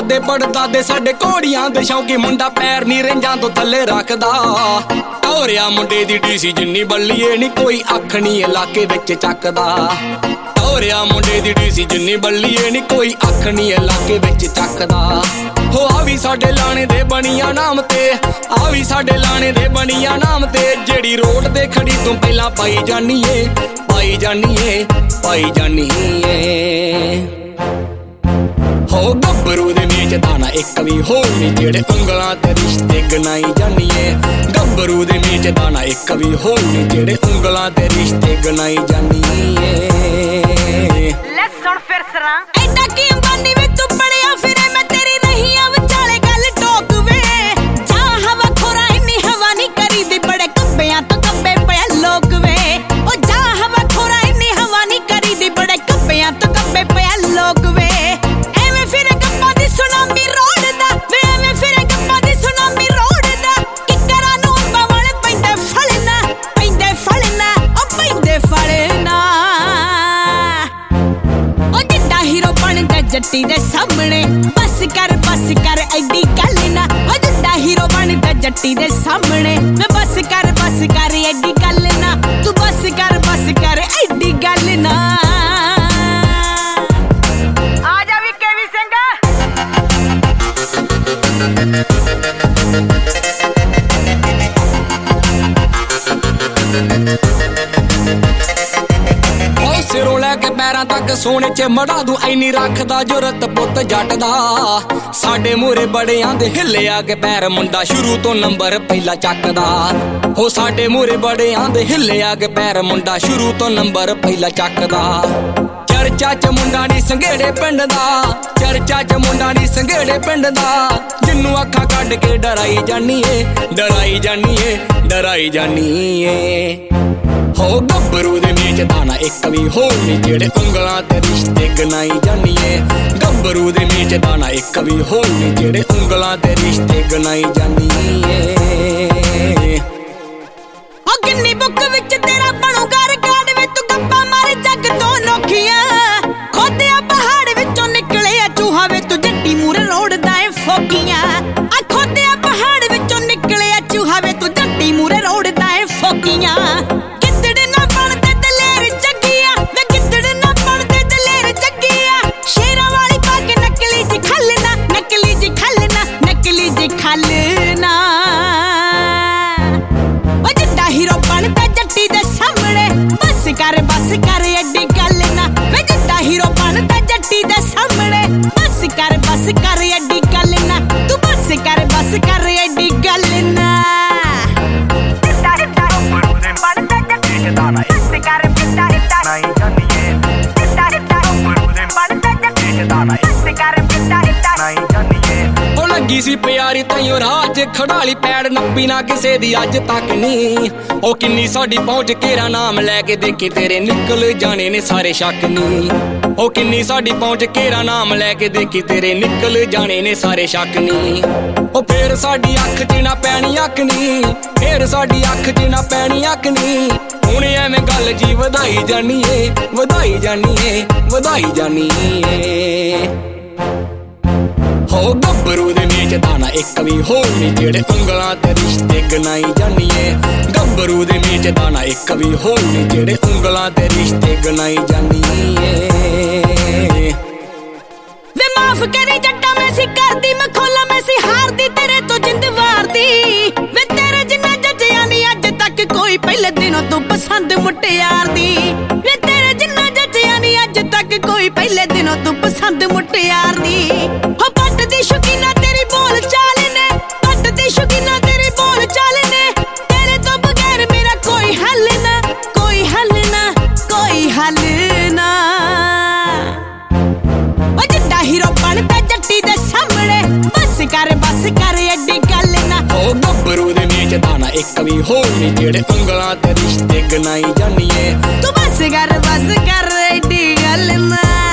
ਦਾਦੇ ਪੜਦਾਦੇ ਸਾਡੇ ਘੋੜੀਆਂ ਦੇ ਸ਼ੌਂਕੀ ਮੁੰਡਾ ਪੈਰ ਨੀ ਰੰਜਾਂ ਤੋਂ ਥੱਲੇ ਰੱਖਦਾ ਟੌਰਿਆ ਮੁੰਡੇ ਦੀ ਡੀਸੀ ਜਿੰਨੀ ਬੱਲੀਏ ਨੀ ਕੋਈ ਅੱਖ ਨੀ ਇਲਾਕੇ ਵਿੱਚ ਚੱਕਦਾ ਟੌਰਿਆ ਮੁੰਡੇ ਦੀ ਡੀਸੀ ਜਿੰਨੀ ਬੱਲੀਏ ਨੀ ਕੋਈ ਅੱਖ ਨੀ ਇਲਾਕੇ ਵਿੱਚ ਚੱਕਦਾ ਹੋ ਆ ਵੀ ਸਾਡੇ ਲਾਣੇ ਦੇ ਬਣੀਆਂ ਨਾਮ ਤੇ ਆ ਵੀ ਸਾਡੇ ਲਾਣੇ ਦੇ ਬਣੀਆਂ ਨਾਮ ਤੇ ਜਿਹੜੀ ਰੋਡ ਤੇ ਖੜੀ ਤੂੰ ਪਹਿਲਾਂ ਪਾਈ ਜਾਨੀ ਏ ਪਾਈ ਜਾਨੀ ਏ ਪਾਈ ਜਾਨੀ ਏ ਹੋ ਗੱਭਰੂ ਦੇ ਮੇਚ ਦਾਣਾ ਇੱਕ ਵੀ ਹੋਰ ਨੀ ਜਿਹੜੇ ਉਂਗਲਾਂ ਤੇ ਰਿਸ਼ਤੇ ਗਨਾਈ ਜਾਨੀਏ ਗੱਭਰੂ ਦੇ ਮੇਚ ਦਾਣਾ ਇੱਕ ਵੀ ਹੋਰ ਨੀ ਜਿਹੜੇ ਉਂਗਲਾਂ ਤੇ ਰਿਸ਼ਤੇ ਗਨਾਈ ਜਾਨੀਏ ਲੈ ਸੁਣ ਫਿਰ ਸਰਾਂ ਐਡਾ ਕੀ ਅੰਬਾਨੀ ਵੇ ਤੂੰ ਪੜਿਆ ਫਿਰੇ ਮੈਂ ਤੇਰੀ ਨਹੀਂ ਆ ਵਿਚਾਲੇ ਗੱਲ ਟੋਕ ਵੇ ਜਾ ਹਵਾ ਖੋਰਾ ਇੰਨੀ ਹਵਾ ਨਹੀਂ ਕਰੀਦੀ ਬੜੇ ਕੱਬਿਆਂ ਤੋਂ ਕੱਬੇ ਪਿਆ ਲੋਕ ਵੇ ਉਹ ਜਾ ਹਵਾ ਖੋਰਾ ਇੰਨੀ ਹਵਾ ਨਹੀਂ ਕਰੀਦੀ ਬੜੇ ਕੱਬਿਆਂ ਤੋਂ ਕੱਬੇ ਪਿਆ ਲੋਕ ਵੇ ਜੱਟੀ ਦੇ ਸਾਹਮਣੇ ਬਸ ਕਰ ਐਡੀ ਗੱਲ ਨਾ ਹੋ ਜਿੱਡਾ ਹੀਰੋ ਬਣਦਾ ਜੱਟੀ ਦੇ ਸਾਹਮਣੇ ਮੈਂ ਬਸ ਕਰ ਐਡੀ ਗੱਲ ਨਾ ਤੂੰ ਬਸ ਕਰ ਐਡੀ ਗੱਲ ਨਾ ਆ ਜਾ ਵੀ ਕੇਵੀ ਸਿੰਘ ਸਿਰੋਂ ਲੈ ਕੇ ਪੈਰਾਂ ਤੱਕ ਸੋਨੇ ਚ ਮੜਾ ਦੂੰ ਐਨੀ ਰੱਖਦਾ ਜੁਰਤ ਪੁੱਤ ਜੱਟ ਦਾ ਸਾਡੇ ਮੂਹਰੇ ਬੜਿਆਂ ਦੇ ਹਿੱਲਿਆ ਕੇ ਪੈਰ ਮੁੰਡਾ ਸ਼ੁਰੂ ਤੋਂ ਨੰਬਰ ਪਹਿਲਾ ਚੱਕਦਾ ਹੋ ਸਾਡੇ ਮੂਹਰੇ ਬੜਿਆਂ ਦੇ ਹਿੱਲਿਆ ਕੇ ਪੈਰ ਮੁੰਡਾ ਸ਼ੁਰੂ ਤੋਂ ਨੰਬਰ ਪਹਿਲਾ ਚੱਕਦਾ ਚਰਚਾ ਚ ਮੁੰਡਾ ਨੀ ਸੰਘੇੜੇ ਪਿੰਡ ਦਾ ਚਰਚਾ ਚ ਮੁੰਡਾ ਨੀ ਸੰਘੇੜੇ ਪਿੰਡ ਦਾ ਜਿੰਨੂੰ ਅੱਖਾਂ ਕੱਢ ਕੇ ਡਰਾਈ ਜਾਨੀ ਏ ਡਰਾਈ ਜਾਨੀ ਏ ਡਰਾਈ ਜਾਨੀ ਏ ਹੋ ਗੱਭਰੂ ਦੇ ਮੇਚ ਦਾਣਾ ਇੱਕ ਵੀ ਹੋਰ ਨੀ ਜਿਹੜੇ ਉਂਗਲਾਂ ਤੇ ਰਿਸ਼ਤੇ ਗਨਾਈ ਜਾਨੀਏ ਗੱਭਰੂ ਦੇ ਮੇਚ ਦਾਣਾ ਇੱਕ ਵੀ ਹੋਰ ਨੀ ਜਿਹੜੇ ਉਂਗਲਾਂ ਤੇ ਰਿਸ਼ਤੇ ਗਨਾਈ ਜਾਨੀਏ ਹੋ ਕਿੰਨੀ ਬੁੱਕ ਵਿੱਚ ਤੇਰਾ ਬਣੂਗਾ ਰਿਕਾਰਡ ਵੇ ਤੂੰ ਗੱਪਾਂ ਮਾਰੇ ਜੱਗ ਤੋਂ ਨੋਖੀਆਂ ਖੋਦਿਆ ਪਹਾੜ ਵਿੱਚੋਂ ਨਿਕਲੇ ਆ ਚੂਹਾ ਵੇ ਤੂੰ ਜੱਟੀ ਮੂਰੇ ਰੋੜਦਾ ਏ ਫੋਕੀਆਂ ਆ ਖੋਦਿਆ ਪਹਾੜ ਵਿੱਚੋਂ ਨਿਕਲੇ ਆ ਚੂਹਾ ਵੇ ਤੂੰ ਜੱਟੀ ਮੂਰੇ ਰੋੜਦਾ ਏ ਫੋਕੀਆਂ ਖਲਨਾ ਉਹ ਜਿੱਡਾ ਹੀਰੋ ਬਣਦਾ ਜੱਟੀ ਦੇ ਸਾਹਮਣੇ ਬਸ ਕਰ ਐਡੀ ਗੱਲ ਨਾ ਵੇ ਜਿੱਡਾ ਹੀਰੋ ਬਣਦਾ ਜੱਟੀ ਦੇ ਸਾਹਮਣੇ ਬਸ ਕਰ ਐਡੀ ਗੱਲ ਨਾ ਤੂੰ ਬਸ ਕਰ ਐਡੀ ਗੱਲ ਨਾ ਜਿੱਡਾ ਬਣਦਾ ਜੱਟੀ ਦੇ ਦਾਣਾ ਬਸ ਕਰ ਨਹੀਂ ਜਾਨੀਏ ਜਿੱਡਾ ਬਣਦਾ ਜੱਟੀ ਦੇ ਦਾਣਾ ਬਸ ਕਰ ਨਹੀਂ ਜਾਨੀਏ ਲੱਗੀ ਸੀ ਪਿਆਰੀ ਤਾਈਓ ਰਾਹ 'ਚ ਖੜਾਲੀ ਪੈੜ ਨੱਪੀ ਨਾ ਕਿਸੇ ਦੀ ਅੱਜ ਤੱਕ ਨੀ ਉਹ ਕਿੰਨੀ ਸਾਡੀ ਪਹੁੰਚ ਕੇਰਾ ਨਾਮ ਲੈ ਕੇ ਦੇਖੀ ਤੇਰੇ ਨਿਕਲ ਜਾਣੇ ਨੇ ਸਾਰੇ ਸ਼ੱਕ ਨੀ ਉਹ ਕਿੰਨੀ ਸਾਡੀ ਪਹੁੰਚ ਕੇਰਾ ਨਾਮ ਲੈ ਕੇ ਦੇਖੀ ਤੇਰੇ ਨਿਕਲ ਜਾਣੇ ਨੇ ਸਾਰੇ ਸ਼ੱਕ ਨੀ ਉਹ ਫੇਰ ਸਾਡੀ ਅੱਖ 'ਚ ਨਾ ਪੈਣੀ ਅੱਖ ਨੀ ਫੇਰ ਸਾਡੀ ਅੱਖ 'ਚ ਨਾ ਪੈਣੀ ਅੱਖ ਨੀ ਹੁਣ ਐਵੇਂ ਗੱਲ ਜੀ ਵਧਾਈ ਜਾਨੀ ਏ ਵਧਾਈ ਜਾਨੀ ਏ ਵਧਾਈ ਜਾਨੀ ਏ ਹੋ ਗੱਭਰੂ ਦੇ ਮੇਚ ਦਾਣਾ ਇੱਕ ਵੀ ਹੋਰ ਨੀ ਜਿਹੜੇ ਉਂਗਲਾਂ ਤੇ ਰਿਸ਼ਤੇ ਗਨਾਈ ਜਾਨੀਏ ਗੱਭਰੂ ਦੇ ਮੇਚ ਦਾਣਾ ਇੱਕ ਵੀ ਹੋਰ ਨੀ ਜਿਹੜੇ ਉਂਗਲਾਂ ਤੇ ਰਿਸ਼ਤੇ ਗਨਾਈ ਜਾਨੀਏ ਵੇ ਮਾਫ ਕਰੀ ਜੱਟਾ ਮੈਂ ਸੀ ਕਰਦੀ ਮੈਂ ਖੋਲਾ ਮੈਂ ਸੀ ਹਾਰਦੀ ਤੇਰੇ ਤੋਂ ਜਿੰਦ ਵਾਰਦੀ ਵੇ ਤੇਰੇ ਜਿੰਨਾ ਜੱਜਿਆਂ ਨੀ ਅੱਜ ਤੱਕ ਕੋਈ ਪਹਿਲੇ ਦਿਨੋਂ ਤੋਂ ਪਸੰਦ ਮੁਟਿਆਰ ਦੀ ਵੇ ਤੇਰੇ ਜਿੰਨਾ ਜੱਜਿਆਂ ਨੀ ਅੱਜ ਤੱਕ ਕੋਈ ਪਹਿਲੇ ਦਿਨੋਂ ਤੋਂ ਪਸੰਦ ਮੁਟਿਆਰ ਦੀ ਹੋ ਪੱਟ ਦੀ ਸ਼ੌਕੀਨਾ ਤੇਰੀ ਬੋਲ ਚਾਲ ਨੇ ਪੱਟ ਦੀ ਸ਼ੌਕੀਨਾ ਤੇਰੀ ਬੋਲ ਚਾਲ ਨੇ ਤੇਰੇ ਤੋਂ ਬਗੈਰ ਮੇਰਾ ਕੋਈ ਹੱਲ ਨਾ ਕੋਈ ਹੱਲ ਨਾ ਕੋਈ ਹੱਲ ਨਾ ਉਹ ਜਿੱਡਾ ਹੀਰੋ ਬਣਦਾ ਜੱਟੀ ਦੇ ਸਾਹਮਣੇ ਬਸ ਕਰ ਐਡੀ ਗੱਲ ਨਾ ਉਹ ਗੱਭਰੂ ਦੇ ਮੇਚ ਦਾਣਾ ਇੱਕ ਵੀ ਹੋਰ ਨੀ ਜਿਹੜੇ ਉਂਗਲਾਂ ਤੇ ਰਿਸ਼ਤੇ ਗਨਾਈ ਜਾਨੀਏ ਤੂੰ ਬਸ ਕਰ ਐਡੀ ਗੱਲ ਨਾ